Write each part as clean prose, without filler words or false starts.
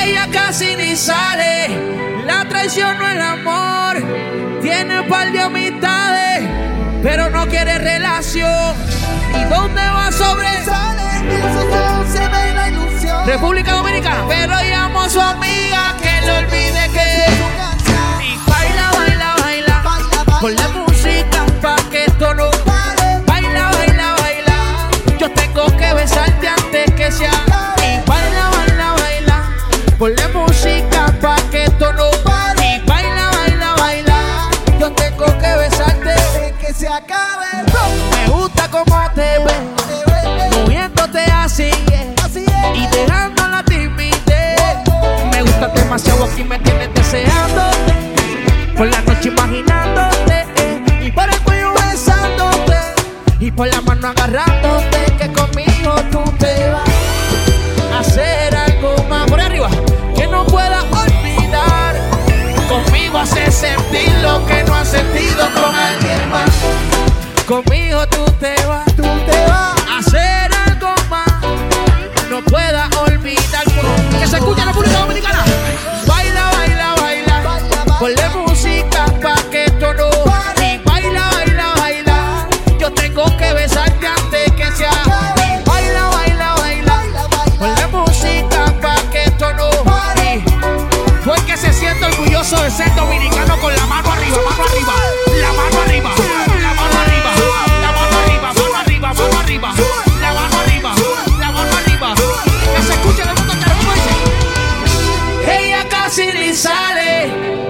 Ella casi ni sale, la traición no es el amor. Tiene un par de amistades, pero no quiere relación. ¿Y dónde va sobresale? En sus ojos se ve la ilusión. República Dominicana. Pero llamó a su amiga que le olvide que Su canción. y baila, baila, baila. Baila, baila. Ponle música pa' que esto no Pare. baila, baila, baila. Yo tengo que besarte antes que sea. Y baila, baila, baila. Ponle música pa' que esto no Pare. y baila, baila, baila. Yo tengo que besarte. De que se acabe el rock. Me gusta cómo te ves, moviéndote así Así es. y dejando la timidez. Me gusta demasiado, aquí me tienes deseándote, por la noche imaginándote, y por el cuello besándote, y por la mano agarrándote, que conmigo tú te vas a hacer algo más. Por arriba, que no pueda olvidar, conmigo hace sentir lo que no has sentido con alguien más. Conmigo tú te vas Tú te vas. a hacer algo más, no pueda olvidar. Que se escucha en la República Dominicana. Baila, baila, baila. Baila, baila. Ponle música pa' que esto no. Y baila, baila, baila. Yo tengo que besarte antes que sea. Y baila, baila, baila. Baila, baila. Ponle música pa' que esto no. Y porque se siente orgulloso de ser dominicano con la mano arriba, mano arriba. La mano arriba, la mano arriba, la mano arriba, mano arriba, mano arriba, la mano arriba, la mano arriba. Que se escuche el mundo que lo dice. Ella casi ni sale,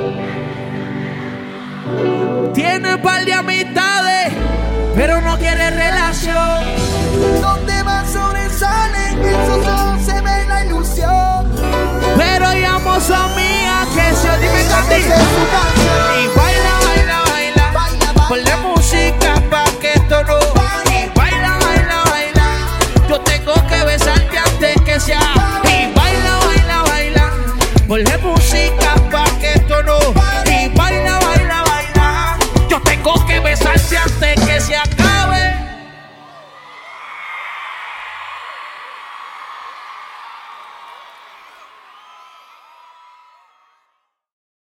tiene un par de amistades, pero no quiere relación. Donde va sobresale. En sus ojos se ve la ilusión. Pero llamó a su amiga que se olvide Esa de es ti. su canción. Y baila, baila, baila. Baila, baila. Ponle música pa' que esto no. Y baila, baila, baila. Yo tengo que besarte antes que sea. Y baila, baila, baila. Ponle música pa' que esto no. Y baila, baila, baila. Yo tengo que besarte antes que sea.